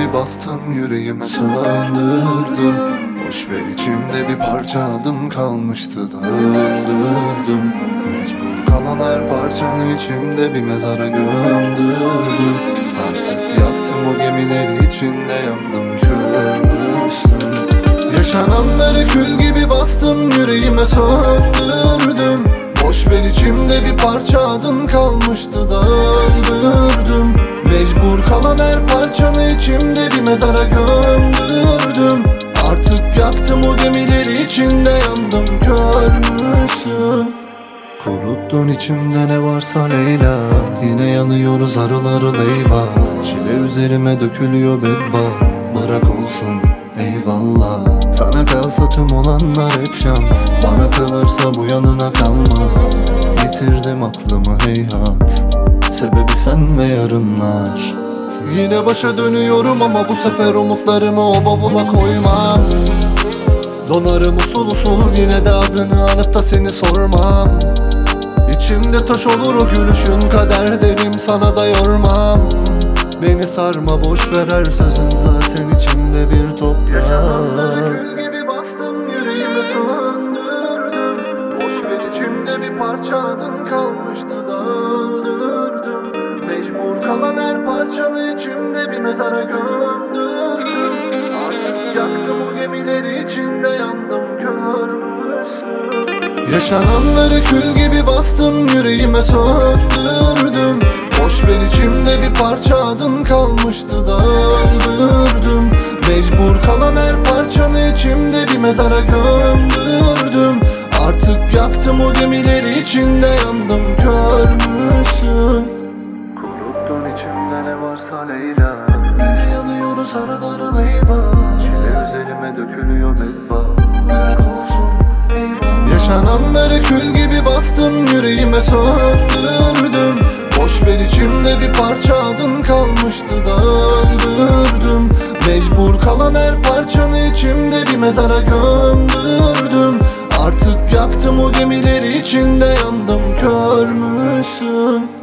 gibi bastım, yüreğime söndürdüm. Boş ver, içimde bir parça adın kalmıştı da öldürdüm. Mecbur kalan her parçanı içimde bir mezara gömdürdüm. Artık yaktım o gemileri, içinde yandım, körmüşsün. Yaşananları kül gibi bastım, yüreğime söndürdüm. Boş ver, içimde bir parça adın kalmıştı da öldürdüm. Mecbur kalan her parçanı içimde bir mezara gömdürdüm. Artık yaktım o gemileri, içinde yandım, körmüşsün. Kuruttun içimde ne varsa Leyla, yine yanıyoruz harıl harıl eyvah. Çile üzerime dökülüyor bedbaht, bırak olsun eyvallah. Sana kalsa tüm olanlar hep şans, bana kalırsa bu yanına kalmaz. Yitirdim aklımı heyhat, sebebi sen ve yarınlar. Yine başa dönüyorum ama bu sefer umutlarımı o bavula koymam. Donarım usul usul, yine de adını anıp da seni sormam. İçimde taş olur o gülüşün, kader derim, sana da yormam. Beni sarma, boş ver her sözün, zaten içimde bir toprak. Yaşananları kül gibi bastım, yüreğime söndürdüm. Boş ver, içimde bir parça adın kalmıştı da öldürdüm. Mecbur kalan her parçanı içimde bir mezara gömdürdüm. Artık yaktım o gemileri, içinde yandım, körmüşsün. Yaşananları kül gibi bastım, yüreğime söndürdüm. Boş ver, içimde bir parça adın kalmıştı da öldürdüm. Mecbur kalan her parçanı içimde bir mezara gömdürdüm. Artık yaktım o gemileri, içinde yandım, körmüşsün. Kuruttun içimde ne varsa Leyla, yine yanıyoruz harıl harıl eyvah. Çile üzerime dökülüyor bedbaht, bırak olsun eyvah. Yaşananları kül gibi bastım, yüreğime söndürdüm. Boş ver, içimde bir parça adın kalmıştı da öldürdüm. Mecbur kalan her parçanı içimde bir mezara gömdürdüm. Artık yaktım o gemileri, içinde yandım, körmüşsün.